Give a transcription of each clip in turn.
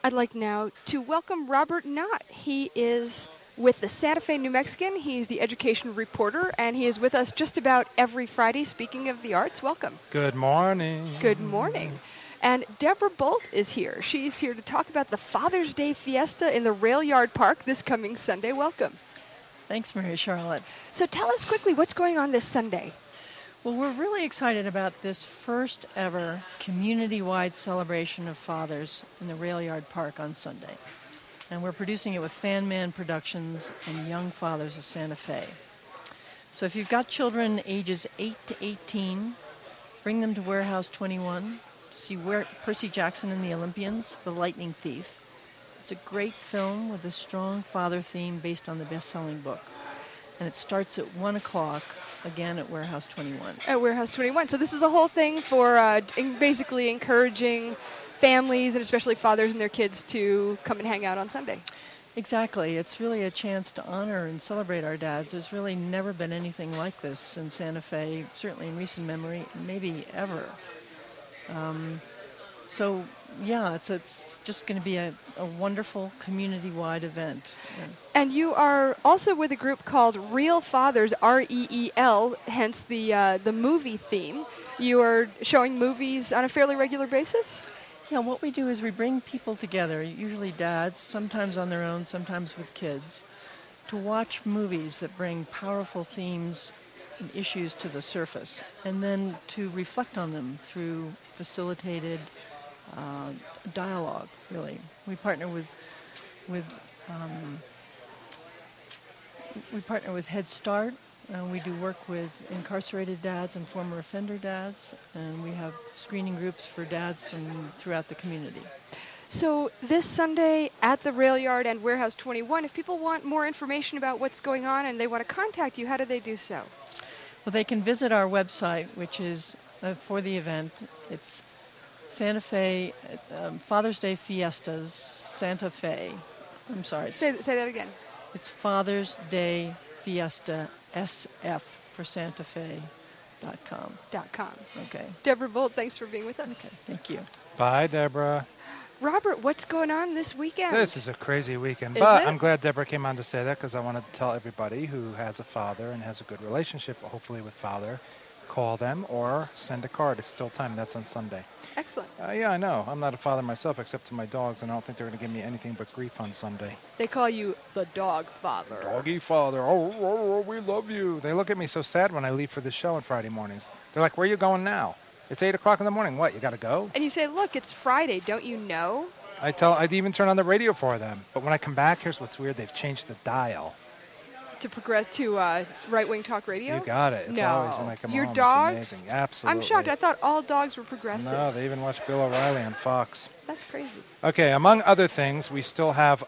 I'd like now to welcome Robert Knott. He is with the Santa Fe New Mexican. He's the education reporter, and he is with us just about every Friday speaking of the arts. Welcome. Good morning. Good morning. And Deborah Bolt is here. She's here to talk about the Father's Day Fiesta in the Rail Yard Park this coming Sunday. Welcome. Thanks, Mary Charlotte. So tell us quickly what's going on this Sunday. Well, we're really excited about this first ever community-wide celebration of fathers in the Rail Yard Park on Sunday. And we're producing it with Fan Man Productions and Young Fathers of Santa Fe. So if you've got children ages 8 to 18, bring them to Warehouse 21. See Percy Jackson and the Olympians, The Lightning Thief. It's a great film with a strong father theme based on the best-selling book. And it starts at 1 o'clock, again at Warehouse 21. At Warehouse 21. So this is a whole thing for basically encouraging families and especially fathers and their kids to come and hang out on Sunday. Exactly. It's really a chance to honor and celebrate our dads. There's really never been anything like this in Santa Fe, certainly in recent memory, maybe ever. So, yeah, it's just going to be a wonderful community-wide event. Yeah. And you are also with a group called Reel Fathers, R-E-E-L, hence the movie theme. You are showing movies on a fairly regular basis? Yeah, what we do is we bring people together, usually dads, sometimes on their own, sometimes with kids, to watch movies that bring powerful themes and issues to the surface, and then to reflect on them through facilitated dialogue, really. We partner with Head Start. We do work with incarcerated dads and former offender dads, and we have screening groups for dads from throughout the community. So this Sunday at the Rail Yard and Warehouse 21, if people want more information about what's going on and they want to contact you, how do they do so? Well, they can visit our website, which is for the event. It's Santa Fe Father's Day Fiestas, Santa Fe. I'm sorry. Say that again. It's Father's Day Fiesta, SF for Santa Fe.com. Okay. Deborah Bolt, thanks for being with us. Okay, thank you. Bye, Deborah. Robert, what's going on this weekend? This is a crazy weekend, Is but it? I'm glad Deborah came on to say that because I wanted to tell everybody who has a father and has a good relationship, hopefully with father, call them or send a card. It's still time. That's on Sunday. Excellent. Yeah, I know. I'm not a father myself except to my dogs, and I don't think they're going to give me anything but grief on Sunday. They call you the dog father. Doggy father. Oh, we love you. They look at me so sad when I leave for the show on Friday mornings. They're like, where are you going now? It's 8 o'clock in the morning. What, you got to go? And you say, look, it's Friday. Don't you know? I'd even turn on the radio for them. But when I come back, here's what's weird. They've changed the dial. To progress to right-wing talk radio? You got it. It's no. always when I come Your home. dogs? It's amazing. Absolutely. I'm shocked. I thought all dogs were progressives. No, they even watch Bill O'Reilly on Fox. That's crazy. Okay, among other things, we still have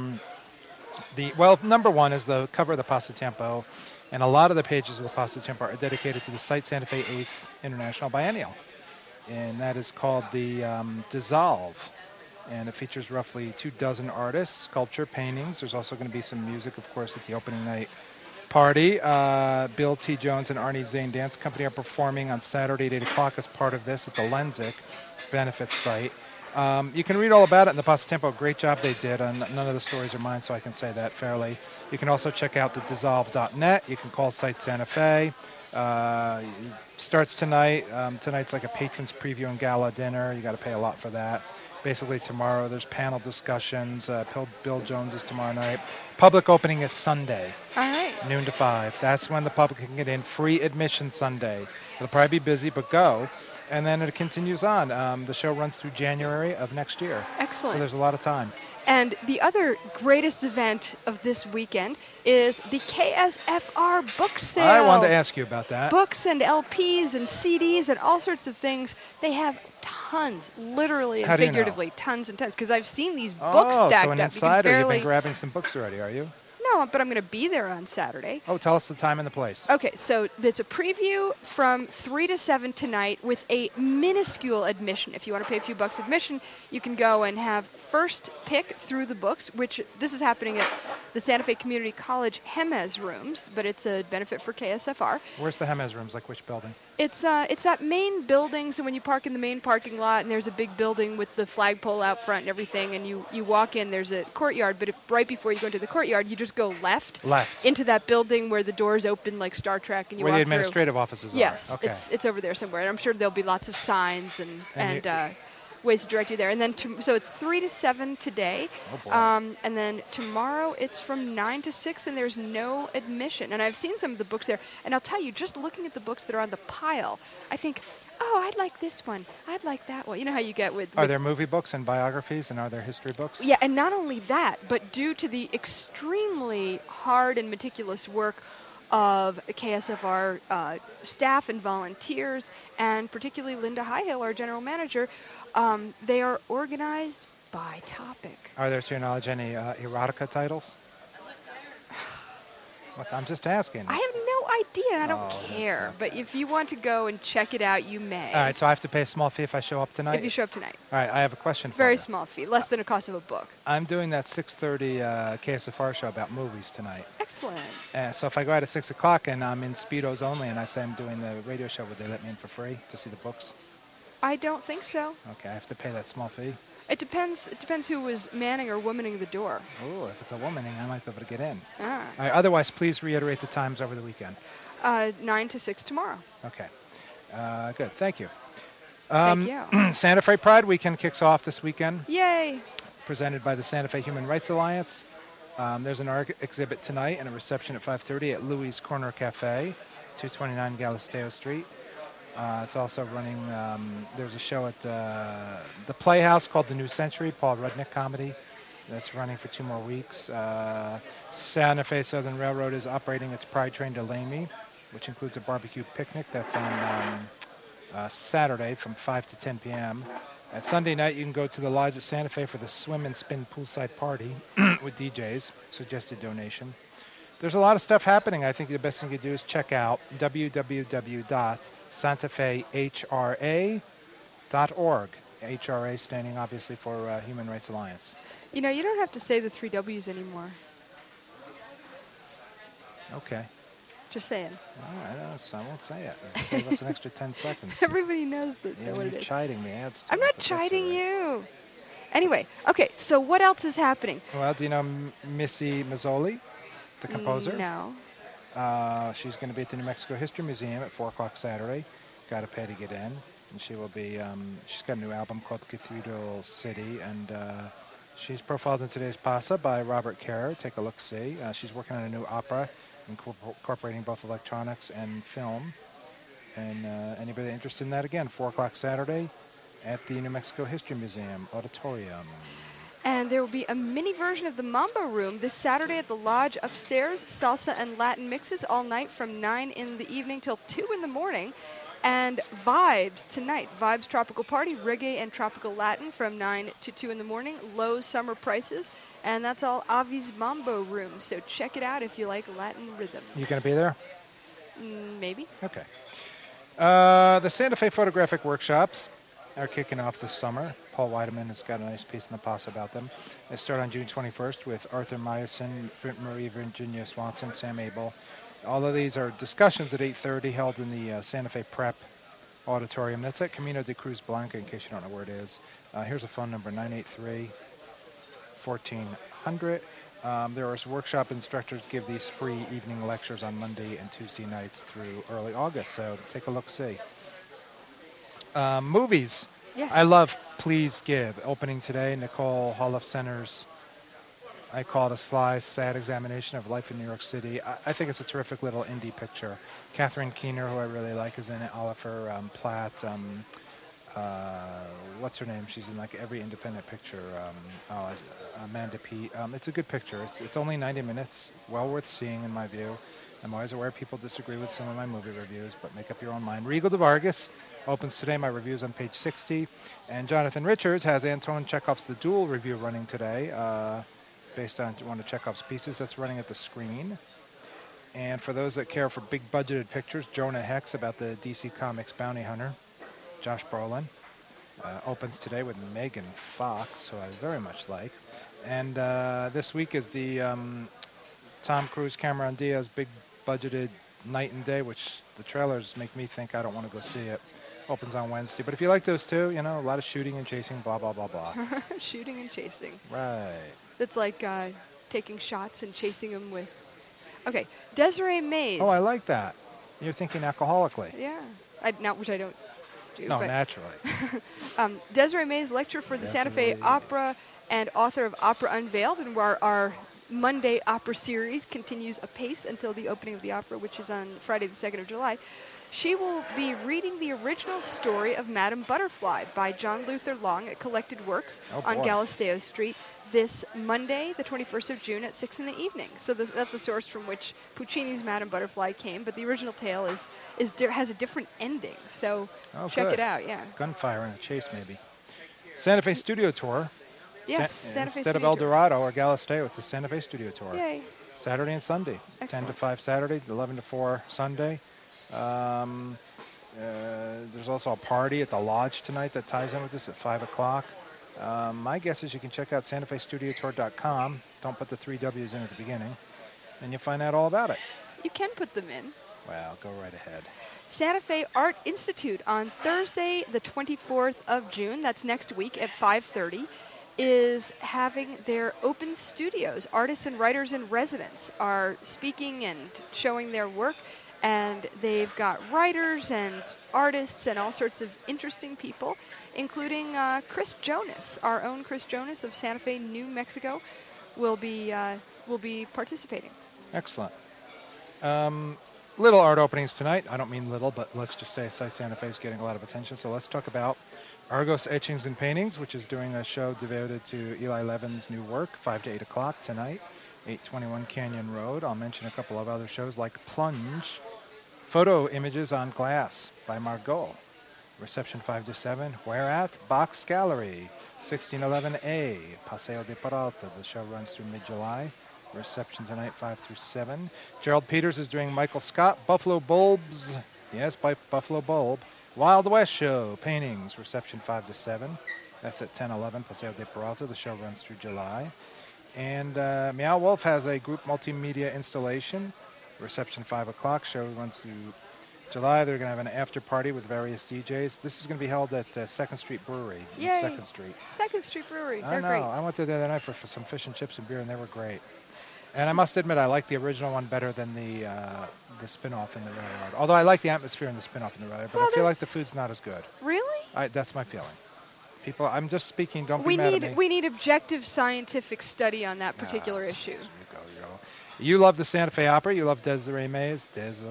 number one is the cover of the Pasatiempo, and a lot of the pages of the Pasatiempo are dedicated to the Site Santa Fe 8th International Biennial, and that is called the Dissolve, and it features roughly 24 artists, sculpture, paintings. There's also going to be some music, of course, at the opening night party. Bill T. Jones and Arnie Zane Dance Company are performing on Saturday at 8 o'clock as part of this at the Lenzik benefit site. You can read all about it in the Pasatiempo. Great job they did. None of the stories are mine, so I can say that fairly. You can also check out the dissolve.net. You can call Site Santa Fe. Starts tonight. Tonight's like a patrons preview and gala dinner. You got to pay a lot for that. Basically tomorrow there's panel discussions. Bill Jones is tomorrow night. Public opening is Sunday. All right. Noon to 5. That's when the public can get in. Free admission Sunday. It'll probably be busy, but go. And then it continues on. The show runs through January of next year. Excellent. So there's a lot of time. And the other greatest event of this weekend is the KSFR book sale. I wanted to ask you about that. Books and LPs and CDs and all sorts of things. They have tons, literally and How do you know? figuratively, tons and tons. Because I've seen these books stacked so an up. insider. You've been grabbing some books already, are you? No, but I'm going to be there on Saturday. Oh, tell us the time and the place. Okay, so there's a preview from 3 to 7 tonight with a minuscule admission. If you want to pay a few bucks admission, you can go and have first pick through the books, which this is happening at the Santa Fe Community College Jemez Rooms, but it's a benefit for KSFR. Where's the Jemez Rooms? Like which building? It's that main building. So when you park in the main parking lot, and there's a big building with the flagpole out front and everything, and you walk in, there's a courtyard. But right before you go into the courtyard, you just go left Left. into that building where the doors open like Star Trek, and you Where walk the through. administrative offices Yes, are. Okay. it's over there somewhere. And I'm sure there'll be lots of signs And and ways to direct you there. And then so it's 3 to 7 today. Oh, boy. And then tomorrow it's from 9 to 6, and there's no admission. And I've seen some of the books there, and I'll tell you, just looking at the books that are on the pile, I think, oh, I'd like this one. I'd like that one. You know how you get with... Are there movie books and biographies, and are there history books? Yeah, and not only that, but due to the extremely hard and meticulous work of KSFR staff and volunteers, and particularly Linda Highhill, our general manager, they are organized by topic. Are there, to your knowledge, any erotica titles? I'm just asking. I have no idea, and I don't Oh, care. that's But okay. if you want to go and check it out, you may. All right, so I have to pay a small fee if I show up tonight? If you show up tonight. All right, I have a question for Very you. small fee, less than the cost of a book. I'm doing that 6:30 KSFR show about movies tonight. Excellent. So if I go out at 6 o'clock and I'm in Speedos only and I say I'm doing the radio show, would they let me in for free to see the books? I don't think so. Okay, I have to pay that small fee. It depends who was manning or womaning the door. Oh, if it's a womaning, I might be able to get in. Ah. All right, otherwise, please reiterate the times over the weekend. 9 to 6 tomorrow. Okay. Good. Thank you. Thank you. Santa Fe Pride Weekend kicks off this weekend, Yay. presented by the Santa Fe Human Rights Alliance. There's an art exhibit tonight and a reception at 5:30 at Louis Corner Cafe, 229 Galisteo Street. It's also running, there's a show at the Playhouse called The New Century, Paul Rudnick comedy. That's running for 2 more weeks. Santa Fe Southern Railroad is operating its Pride Train to Lamy, which includes a barbecue picnic. That's on Saturday from 5 to 10 p.m. At Sunday night, you can go to the Lodge at Santa Fe for the swim and spin poolside party with DJs, suggested donation. There's a lot of stuff happening. I think the best thing to do is check out www.santafehra.org. HRA standing obviously for Human Rights Alliance. You know, you don't have to say the 3 W's anymore. Okay. Just saying. All right, I won't say it. Save us an extra 10 seconds. Everybody knows Yeah, what it you're is. chiding me. Adds to I'm it, not but that's chiding all right. you. Anyway, okay, so what else is happening? Well, do you know Missy Mazzoli, the composer? No. She's going to be at the New Mexico History Museum at 4 o'clock Saturday. Got to pay to get in. And she will be, she's got a new album called Cathedral City, and she's profiled in today's PASA by Robert Kerr. Take a look-see. She's working on a new opera, incorporating both electronics and film. And anybody interested in that, again, 4 o'clock Saturday at the New Mexico History Museum Auditorium. And there will be a mini version of the Mambo Room this Saturday at the Lodge upstairs. Salsa and Latin mixes all night from 9 in the evening till 2 in the morning. And Vibes tonight. Vibes Tropical Party, reggae and tropical Latin from 9 to 2 in the morning. Low summer prices. And that's all Avi's Mambo Room. So check it out if you like Latin rhythms. You going to be there? Maybe. Okay. The Santa Fe Photographic Workshops are kicking off this summer. Paul Weideman has got a nice piece in the PAS about them. They start on June 21st with Arthur Meyerson, Marie Virginia Swanson, Sam Abel. All of these are discussions at 8:30 held in the Santa Fe Prep Auditorium. That's at Camino de Cruz Blanca, in case you don't know where it is. Here's a phone number, 983-1400. There are workshop instructors give these free evening lectures on Monday and Tuesday nights through early August, so take a look-see. Movies. Yes. I love Please Give. Opening today, Nicole Holliff Center's, I call it a sly, sad examination of life in New York City. I think it's a terrific little indie picture. Catherine Keener, who I really like, is in it. Oliver Platt. What's her name? She's in like every independent picture. Amanda Peet. It's a good picture. It's only 90 minutes. Well worth seeing, in my view. I'm always aware people disagree with some of my movie reviews, but make up your own mind. Regal de Vargas opens today. My review's on page 60. And Jonathan Richards has Anton Chekhov's The Duel review running today, based on one of Chekhov's pieces. That's running at the Screen. And for those that care for big budgeted pictures, Jonah Hex about the DC Comics bounty hunter, Josh Brolin, opens today with Megan Fox, who I very much like. And this week is the Tom Cruise, Cameron Diaz big budgeted Night and Day, which the trailers make me think I don't want to go see it. Opens on Wednesday. But if you like those two, you know, a lot of shooting and chasing, blah, blah, blah, blah. Shooting and chasing. Right. It's like taking shots and chasing them with. Okay, Desiree Mays. Oh, I like that. You're thinking alcoholically. Yeah, which I don't do. No, but naturally. Desiree Mays, lecturer for the Santa Fe Desiree. Opera and author of Opera Unveiled, and our Monday opera series continues apace until the opening of the opera, which is on Friday the 2nd of July. She will be reading the original story of Madame Butterfly by John Luther Long at Collected Works on boy. Galisteo Street this Monday, the 21st of June at 6 in the evening. So that's the source from which Puccini's Madame Butterfly came, but the original tale has a different ending. So check good. it out, yeah. Gunfire and a chase, maybe. Santa Fe Studio Tour. Yes, Santa Fe Instead of Studio El Tour. Dorado or Galisteo, it's the Santa Fe Studio Tour. Yay. Saturday and Sunday. 10 to Excellent. 5 Saturday, 11 to 4 Sunday. There's also a party at the Lodge tonight that ties in with this at 5 o'clock. My guess is you can check out SantaFeStudioTour.com. Don't put the 3 W's in at the beginning, and you'll find out all about it. You can put them in. Well, go right ahead. Santa Fe Art Institute on Thursday, the 24th of June, that's next week at 5:30, is having their open studios. Artists and writers in residence are speaking and showing their work, and they've got writers and artists and all sorts of interesting people, including Chris Jonas, our own Chris Jonas of Santa Fe, New Mexico, will be participating. Excellent. Little art openings tonight. I don't mean little, but let's just say Site Santa Fe is getting a lot of attention. So let's talk about Argos Etchings and Paintings, which is doing a show devoted to Eli Levin's new work, 5 to 8 o'clock tonight, 821 Canyon Road. I'll mention a couple of other shows like Plunge, Photo Images on Glass by Margot, Reception 5 to 7, Where at? Box Gallery, 1611A, Paseo de Peralta. The show runs through mid-July. Reception tonight, 5 through 7. Gerald Peters is doing Michael Scott, Buffalo Bulbs. Yes, by Buffalo Bulb. Wild West Show, Paintings, Reception 5 to 7. That's at 10:11, Paseo de Peralta. The show runs through July. And Meow Wolf has a group multimedia installation. Reception 5 o'clock. Show runs through July. They're going to have an after party with various DJs. This is going to be held at 2nd Street Brewery on Yay. 2nd Street. 2nd Street Brewery, I they're know. great. I went there the other night for some fish and chips and beer, and they were great. And I must admit, I like the original one better than the spin-off in the Rail Yard. Although I like the atmosphere in the spin-off in the Rail Yard, but Well, I feel like the there's- food's not as good. Really? That's my feeling. People, I'm just speaking. Don't We be mad at me. need objective scientific study on that particular Ah, issue. You go. You love the Santa Fe Opera. You love Desiree Mays.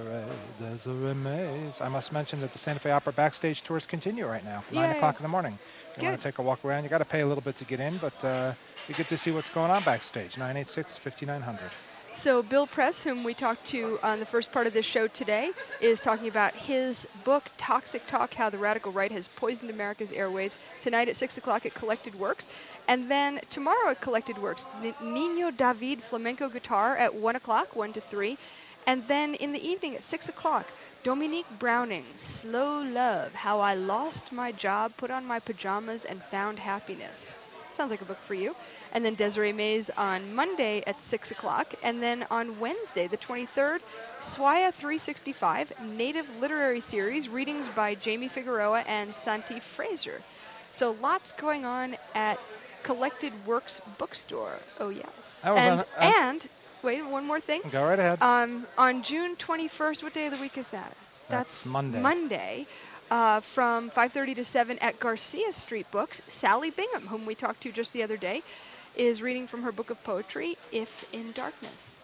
Desiree Mays. I must mention that the Santa Fe Opera backstage tours continue right now, 9 Yay. o'clock in the morning. If you want Good. to take a walk around, you got to pay a little bit to get in, but you get to see what's going on backstage. 986-5900. So Bill Press, whom we talked to on the first part of this show today, is talking about his book, Toxic Talk, How the Radical Right Has Poisoned America's Airwaves, tonight at 6 o'clock at Collected Works. And then tomorrow at Collected Works, Nino David Flamenco Guitar at 1 o'clock, 1 to 3. And then in the evening at 6 o'clock, Dominique Browning, Slow Love, How I Lost My Job, Put on My Pajamas, and Found Happiness. Sounds like a book for you. And then Desiree Mays on Monday at 6 o'clock. And then on Wednesday, the 23rd, Swaya 365, Native Literary Series, readings by Jamie Figueroa and Santi Fraser. So lots going on at Collected Works Bookstore. Oh, yes. I was And wait, one more thing. Go right ahead. On June 21st, what day of the week is that? That's Monday. Monday. From 5:30 to 7 at Garcia Street Books, Sally Bingham, whom we talked to just the other day, is reading from her book of poetry, If in Darkness.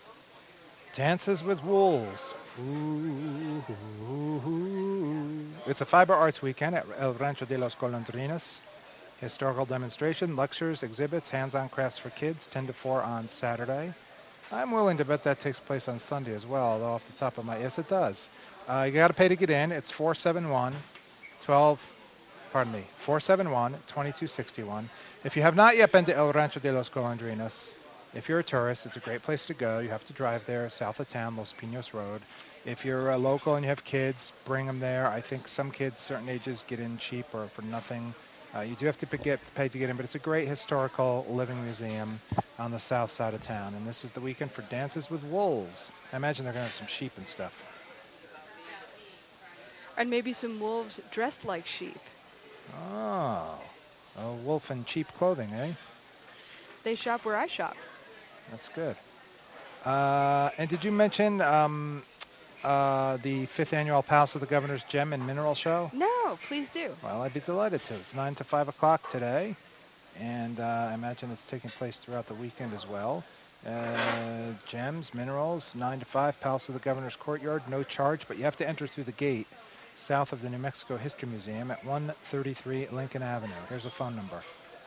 Dances with Wolves. Ooh, ooh, ooh. It's a fiber arts weekend at El Rancho de los Golondrinas. Historical demonstration, lectures, exhibits, hands-on crafts for kids, 10 to 4 on Saturday. I'm willing to bet that takes place on Sunday as well, although off the top of my... Yes, it does. You got to pay to get in. It's 471-2261. If you have not yet been to El Rancho de los Golondrinas, if you're a tourist, it's a great place to go. You have to drive there, south of town, Los Pinos Road. If you're local and you have kids, bring them there. I think some kids, certain ages, get in cheap or for nothing. You do have to pay to get in, but it's a great historical living museum on the south side of town. And this is the weekend for Dances with Wolves. I imagine they're going to have some sheep and stuff. And maybe some wolves dressed like sheep. Oh, a wolf in cheap clothing, eh? They shop where I shop. That's good. And did you mention the 5th annual Palace of the Governor's Gem and Mineral Show? No, please do. Well, I'd be delighted to. It's 9 to 5 o'clock today, and I imagine it's taking place throughout the weekend as well. Gems, minerals, 9 to 5, Palace of the Governor's Courtyard, no charge, but you have to enter through the gate south of the New Mexico History Museum at 133 Lincoln Avenue. Here's a phone number.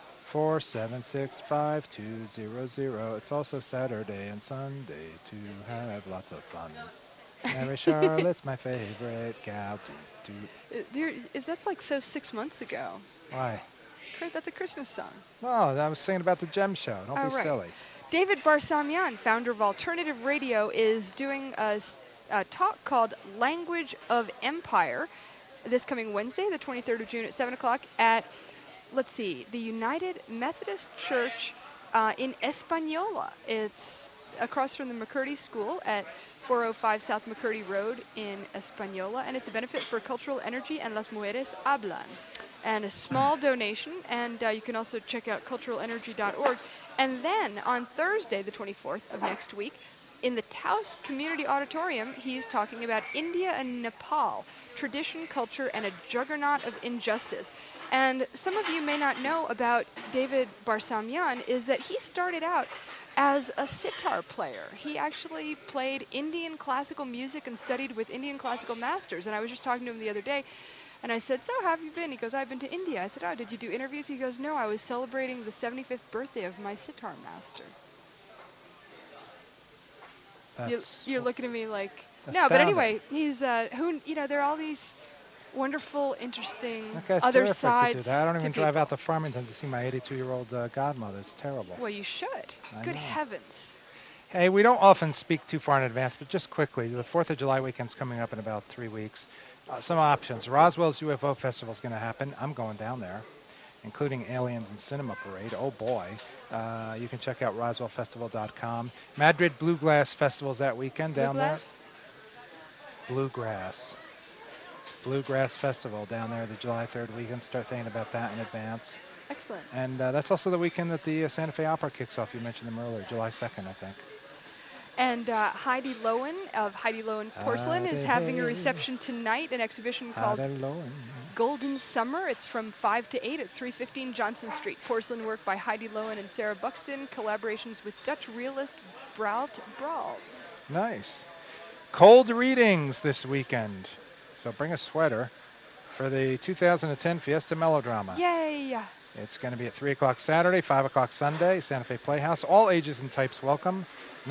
476-5200. It's also Saturday and Sunday to have lots of fun. Mary Charlotte's my favorite gal. Is that like so 6 months ago? Why? That's a Christmas song. Oh, I was singing about the Gem Show. Don't be right. silly. David Barsamian, founder of Alternative Radio, is doing a talk called Language of Empire this coming Wednesday, the 23rd of June at 7 o'clock at, let's see, the United Methodist Church in Española. It's across from the McCurdy School at 405 South McCurdy Road in Española, and it's a benefit for Cultural Energy and Las Mujeres Hablan. And a small donation, and you can also check out culturalenergy.org. And then on Thursday, the 24th of next week, in the Taos Community Auditorium, he's talking about India and Nepal, tradition, culture, and a juggernaut of injustice. And some of you may not know about David Barsamian is that he started out as a sitar player. He actually played Indian classical music and studied with Indian classical masters. And I was just talking to him the other day, and I said, so how have you been? He goes, I've been to India. I said, oh, did you do interviews? He goes, no, I was celebrating the 75th birthday of my sitar master. You're looking at me like, no, but anyway, he's, there are all these wonderful, interesting other sides. I don't even drive people. out to Farmington to see my 82-year-old godmother. It's terrible. Well, you should. Good heavens. Hey, we don't often speak too far in advance, but just quickly, the 4th of July weekend's coming up in about 3 weeks. Some options. Roswell's UFO Festival is going to happen. I'm going down there, including Aliens and Cinema Parade. Oh, boy. You can check out roswellfestival.com. Madrid Bluegrass Festival's that weekend down there. Bluegrass Festival down there the July 3rd weekend. Start thinking about that in advance. Excellent. And that's also the weekend that the Santa Fe Opera kicks off. You mentioned them earlier, July 2nd, I think. And Heidi Lowen of Heidi Lowen Porcelain is having a reception tonight, an exhibition called Golden Summer. It's from 5 to 8 at 315 Johnson Street. Porcelain work by Heidi Lowen and Sarah Buxton. Collaborations with Dutch realist Brault Bralds. Nice. Cold readings this weekend. So bring a sweater for the 2010 Fiesta Melodrama. Yay! It's going to be at 3 o'clock Saturday, 5 o'clock Sunday, Santa Fe Playhouse. All ages and types welcome.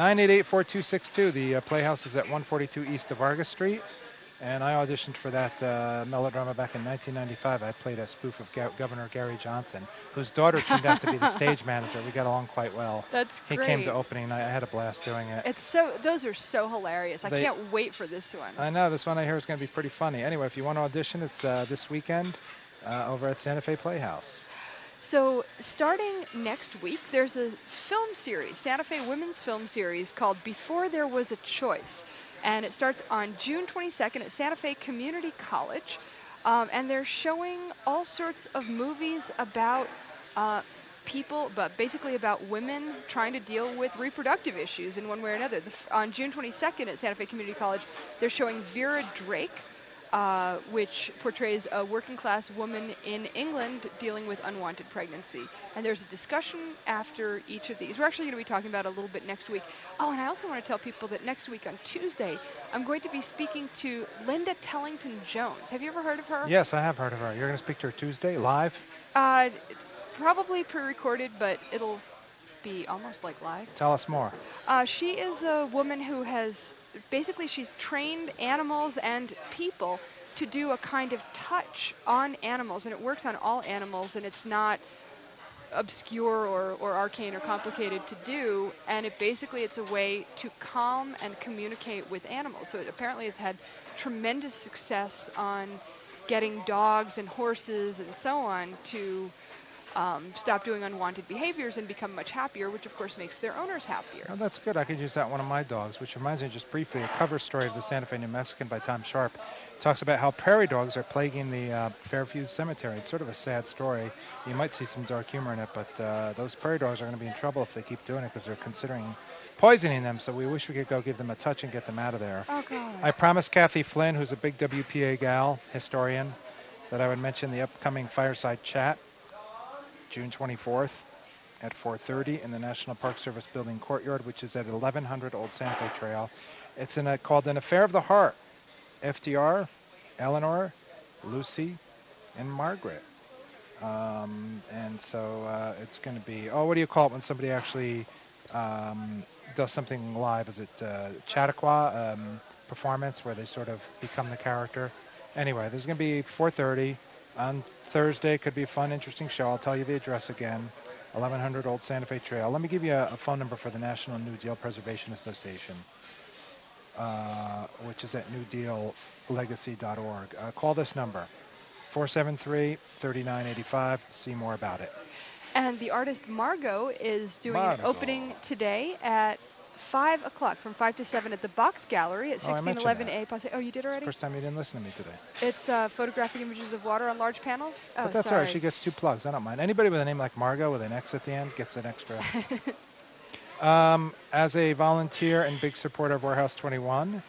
988-4262. The Playhouse is at 142 East of Vargas Street. And I auditioned for that melodrama back in 1995. I played a spoof of Governor Gary Johnson, whose daughter turned out to be the stage manager. We got along quite well. That's great. He came to opening night. I had a blast doing it. Those are so hilarious. I can't wait for this one. I know. This one I hear is going to be pretty funny. Anyway, if you want to audition, it's this weekend over at Santa Fe Playhouse. So starting next week, there's a film series, Santa Fe Women's Film Series called Before There Was a Choice. And it starts on June 22nd at Santa Fe Community College. And they're showing all sorts of movies about people, but basically about women trying to deal with reproductive issues in one way or another. On June 22nd at Santa Fe Community College, they're showing Vera Drake, which portrays a working-class woman in England dealing with unwanted pregnancy. And there's a discussion after each of these. We're actually going to be talking about it a little bit next week. Oh, and I also want to tell people that next week on Tuesday, I'm going to be speaking to Linda Tellington-Jones. Have you ever heard of her? Yes, I have heard of her. You're going to speak to her Tuesday, live? Probably pre-recorded, but it'll be almost like live. Tell us more. She is a woman who has... Basically, she's trained animals and people to do a kind of touch on animals, and it works on all animals, and it's not obscure or arcane or complicated to do, and it's a way to calm and communicate with animals. So it apparently has had tremendous success on getting dogs and horses and so on to stop doing unwanted behaviors and become much happier, which of course makes their owners happier. Oh, that's good. I could use that one of my dogs, which reminds me just briefly, a cover story of the Santa Fe New Mexican by Tom Sharp talks about how prairie dogs are plaguing the Fairview Cemetery. It's sort of a sad story. You might see some dark humor in it, but those prairie dogs are going to be in trouble if they keep doing it because they're considering poisoning them. So we wish we could go give them a touch and get them out of there. Oh, God. I promised Kathy Flynn, who's a big WPA gal, historian, that I would mention the upcoming fireside chat, June 24th at 4:30 in the National Park Service Building Courtyard, which is at 1100 Old Santa Fe Trail. It's called An Affair of the Heart. FDR, Eleanor, Lucy, and Margaret. And so it's going to be, what do you call it when somebody actually does something live? Is it Chautauqua performance where they sort of become the character? Anyway, there's going to be 4:30 on Thursday. Could be a fun, interesting show. I'll tell you the address again, 1100 Old Santa Fe Trail. Let me give you a phone number for the National New Deal Preservation Association, which is at newdeallegacy.org. Call this number, 473-3985. See more about it. And the artist Margot is doing an Margot. opening today at 5 o'clock, from 5 to 7 at the Box Gallery at Oh, I mentioned 1611 A Passe. Oh, you did already? First time you didn't listen to me today. It's photographing images of water on large panels. Oh, But that's sorry. all right. She gets 2 plugs. I don't mind. Anybody with a name like Margot with an X at the end gets an extra. As a volunteer and big supporter of Warehouse 21,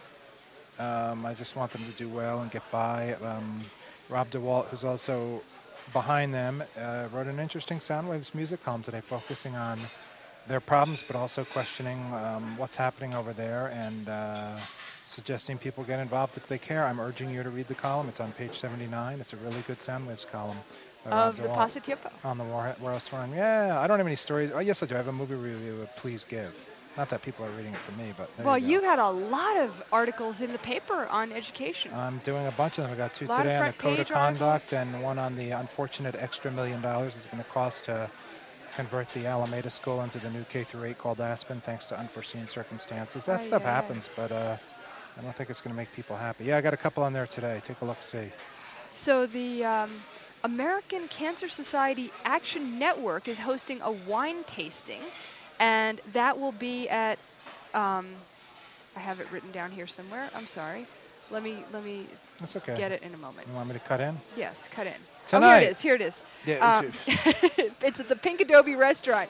I just want them to do well and get by. Rob DeWalt, who's also behind them, wrote an interesting Soundwaves music column today focusing on their problems, but also questioning what's happening over there and suggesting people get involved if they care. I'm urging you to read the column. It's on page 79. It's a really good Soundwaves column. Of the Passe Tiempo. On the Warehouse 21. Yeah, I don't have any stories. Oh, yes, I do. I have a movie review of Please Give. Not that people are reading it for me, but there Well, you you go. had a lot of articles in the paper on education. I'm doing a bunch of them. I got 2 Lot of today on the front code of page articles. conduct and one on the unfortunate extra $1 million it's going to cost to convert the Alameda School into the new K-8 called Aspen, thanks to unforeseen circumstances. That Aye, stuff aye, aye. happens, but I don't think it's going to make people happy. Yeah, I got a couple on there today. Take a look, see. So the American Cancer Society Action Network is hosting a wine tasting, and that will be at, I have it written down here somewhere. I'm sorry. Let me That's okay. get it in a moment. You want me to cut in? Yes, cut in. Tonight. Oh, here it is. Yeah, It's at the Pink Adobe Restaurant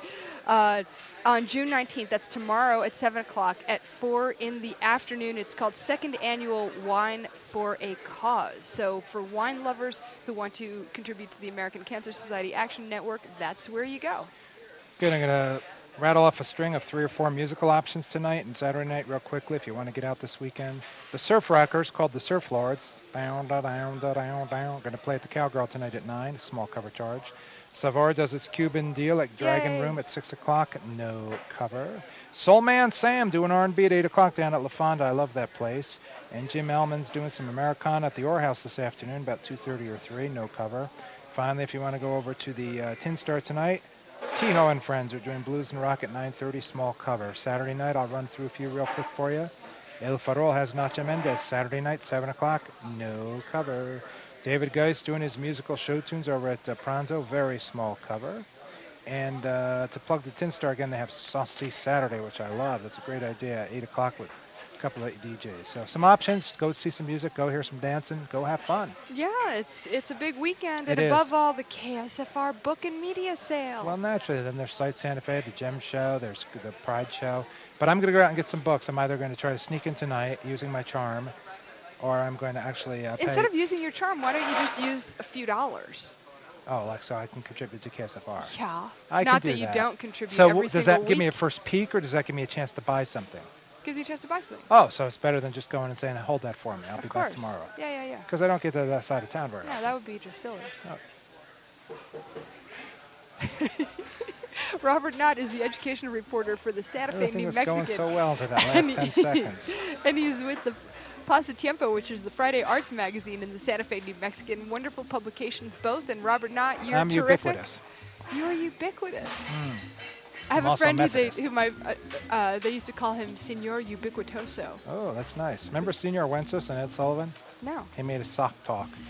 on June 19th. That's tomorrow at 7 o'clock. At 4 in the afternoon, it's called Second Annual Wine for a Cause. So for wine lovers who want to contribute to the American Cancer Society Action Network, that's where you go. Good. I'm going to rattle off a string of 3 or 4 musical options tonight and Saturday night real quickly if you want to get out this weekend. The Surf Rockers, called the Surf Lords. Down, da, down, da, down, down. Going to play at the Cowgirl tonight at 9, small cover charge. Savard does its Cuban deal at Dragon Yay. Room at 6 o'clock, no cover. Soul Man Sam doing R&B at 8 o'clock down at La Fonda. I love that place. And Jim Elman's doing some Americana at the Orr House this afternoon, about 2:30 or 3, no cover. Finally, if you want to go over to the Tin Star tonight, Tino and Friends are doing Blues and Rock at 9:30, small cover. Saturday night, I'll run through a few real quick for you. El Farol has Nacha Mendez, Saturday night, 7 o'clock, no cover. David Geist doing his musical show tunes over at Pranzo, very small cover. And to plug the Tin Star again, they have Saucy Saturday, which I love. That's a great idea, 8 o'clock with a couple of DJs. So some options, go see some music, go hear some dancing, go have fun. Yeah, it's a big weekend. It And above is. all, the KSFR Book and Media Sale. Well, naturally, then there's Sight Santa Fe, the Gem Show, there's the Pride Show. But I'm going to go out and get some books. I'm either going to try to sneak in tonight using my charm, or I'm going to actually pay. Instead of using your charm, why don't you just use a few dollars? Oh, like so I can contribute to KSFR. Yeah. I Not can do that you that. don't contribute So every does single that give me a week. first peek, or does that give me a chance to buy something? Gives you a chance to buy something. Oh, so it's better than just going and saying, hold that for me. I'll Of be course. back tomorrow. Yeah. Because I don't get to that side of town very Yeah, often. that would be just silly. Oh. Robert Knott is the education reporter for the Santa Fe Everything New was Mexican. going so well to that And last 10 seconds. And he's with the Passe Tiempo, which is the Friday arts magazine in the Santa Fe New Mexican. Wonderful publications both. And Robert Knott, you're I'm terrific. ubiquitous. You're ubiquitous. I I'm have a also friend Methodist. they used to call him Senor Ubiquitoso. Oh, that's nice. Remember Senor Wences and Ed Sullivan? No. He made a sock talk.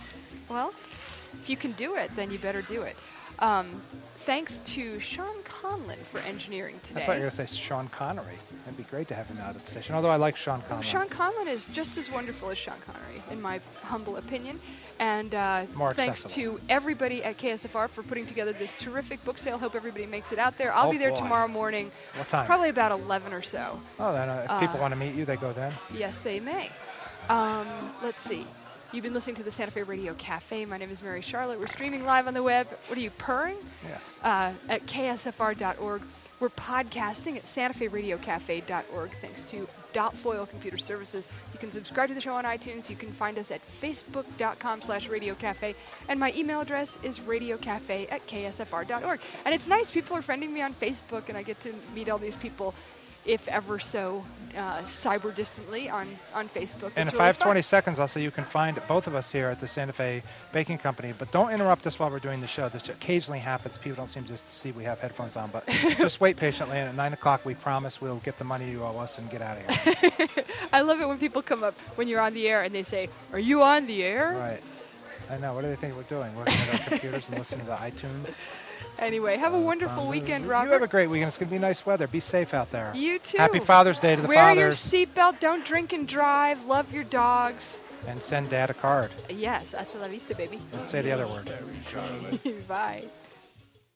Well, if you can do it, then you better do it. Thanks to Sean Conlon for engineering today. I thought you were going to say Sean Connery. It'd be great to have him out at the station, although I like Sean Conlon. Sean Conlon is just as wonderful as Sean Connery, in my humble opinion. And More thanks accessible. to everybody at KSFR for putting together this terrific book sale. Hope everybody makes it out there. I'll Oh, be there boy. tomorrow morning, What time? probably about 11 or so. Oh, then if people want to meet you, they go then. Yes, they may. Let's see. You've been listening to the Santa Fe Radio Cafe. My name is Mary Charlotte. We're streaming live on the web. What are you, purring? Yes. At ksfr.org. We're podcasting at santaferadiocafe.org thanks to Dotfoil Computer Services. You can subscribe to the show on iTunes. You can find us at facebook.com/radiocafe. And my email address is radiocafe@ksfr.org. And it's nice. People are friending me on Facebook, and I get to meet all these people, if ever so cyber distantly on Facebook. And It's if really I have fun. 20 seconds, I'll say you can find both of us here at the Santa Fe Baking Company. But don't interrupt us while we're doing the show. This occasionally happens. People don't seem to see we have headphones on. But just wait patiently. And at 9 o'clock, we promise we'll get the money you owe us and get out of here. I love it when people come up when you're on the air and they say, "Are you on the air?" Right. I know. What do they think we're doing? Working at our computers and listening to iTunes? Anyway, have a wonderful weekend, Robert. You have a great weekend. It's going to be nice weather. Be safe out there. You too. Happy Father's Day to the Wear fathers. your seatbelt. Don't drink and drive. Love your dogs. And send Dad a card. Yes, hasta la vista, baby. And say the other word. Bye.